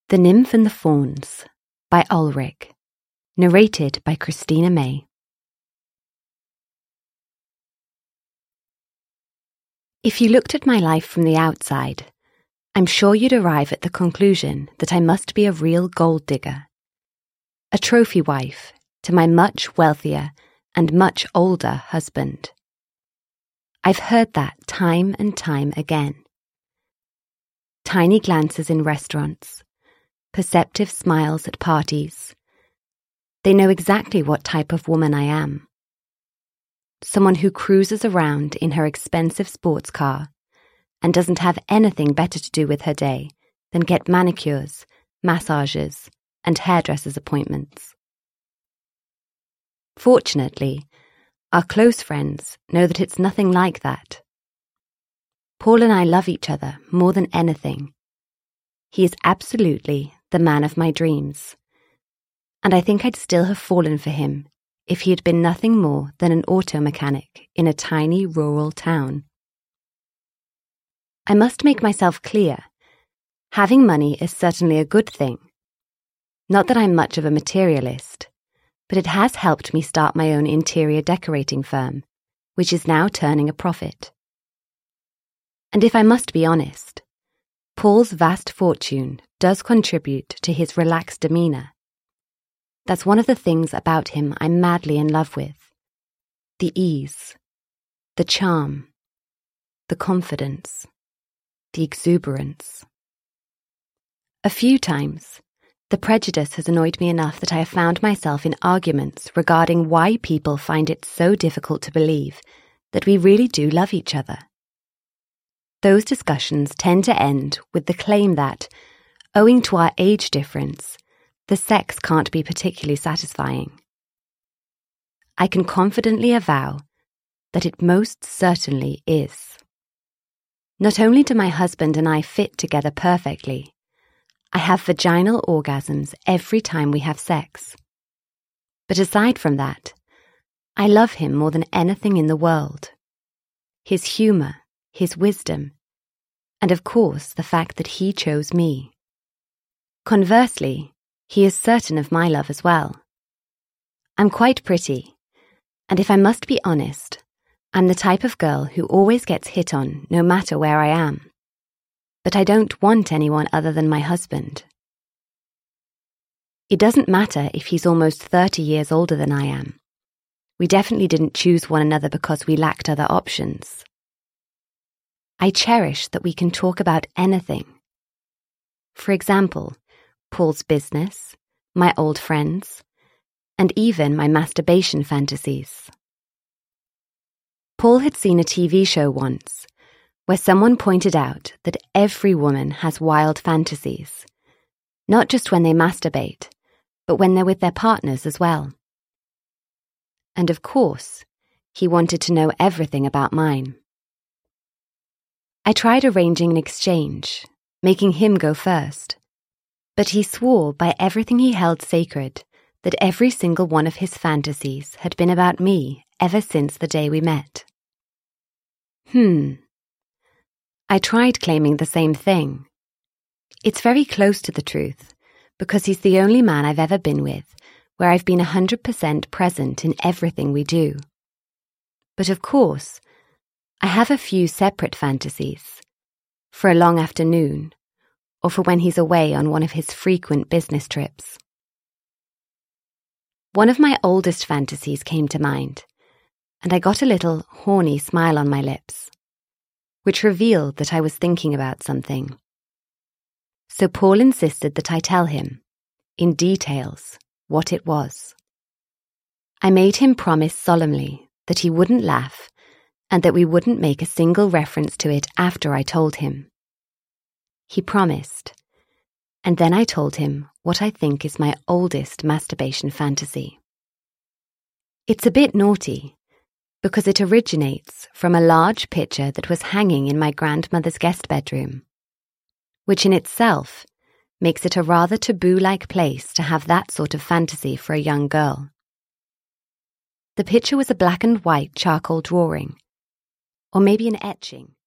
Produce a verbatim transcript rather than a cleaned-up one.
The Nymph and the Fauns by Ulrich, narrated by Christina May. If you looked at my life from the outside, I'm sure you'd arrive at the conclusion that I must be a real gold digger, a trophy wife to my much wealthier and much older husband. I've heard that time and time again. Tiny glances in restaurants, perceptive smiles at parties. They know exactly what type of woman I am. Someone who cruises around in her expensive sports car and doesn't have anything better to do with her day than get manicures, massages, and hairdressers' appointments. Fortunately, our close friends know that it's nothing like that. Paul and I love each other more than anything. He is absolutely the man of my dreams, and I think I'd still have fallen for him if he had been nothing more than an auto mechanic in a tiny rural town. I must make myself clear. Having money is certainly a good thing. Not that I'm much of a materialist, but it has helped me start my own interior decorating firm, which is now turning a profit. And if I must be honest, Paul's vast fortune does contribute to his relaxed demeanour. That's one of the things about him I'm madly in love with. The ease, the charm, the confidence, the exuberance. A few times, the prejudice has annoyed me enough that I have found myself in arguments regarding why people find it so difficult to believe that we really do love each other. Those discussions tend to end with the claim that, owing to our age difference, the sex can't be particularly satisfying. I can confidently avow that it most certainly is. Not only do my husband and I fit together perfectly, I have vaginal orgasms every time we have sex. But aside from that, I love him more than anything in the world. His humour, his wisdom, and of course the fact that he chose me. Conversely, he is certain of my love as well. I'm quite pretty, and if I must be honest, I'm the type of girl who always gets hit on no matter where I am. But I don't want anyone other than my husband. It doesn't matter if he's almost thirty years older than I am. We definitely didn't choose one another because we lacked other options. I cherish that we can talk about anything. For example, Paul's business, my old friends, and even my masturbation fantasies. Paul had seen a T V show once where someone pointed out that every woman has wild fantasies, not just when they masturbate, but when they're with their partners as well. And of course, he wanted to know everything about mine. I tried arranging an exchange, making him go first, but he swore by everything he held sacred that every single one of his fantasies had been about me ever since the day we met. Hmm. I tried claiming the same thing. It's very close to the truth, because he's the only man I've ever been with where I've been one hundred percent present in everything we do. But of course, I have a few separate fantasies, for a long afternoon, or for when he's away on one of his frequent business trips. One of my oldest fantasies came to mind, and I got a little horny smile on my lips, which revealed that I was thinking about something. So Paul insisted that I tell him, in details, what it was. I made him promise solemnly that he wouldn't laugh and that we wouldn't make a single reference to it after I told him. He promised, and then I told him what I think is my oldest masturbation fantasy. It's a bit naughty, because it originates from a large picture that was hanging in my grandmother's guest bedroom, which in itself makes it a rather taboo-like place to have that sort of fantasy for a young girl. The picture was a black and white charcoal drawing, or maybe an etching,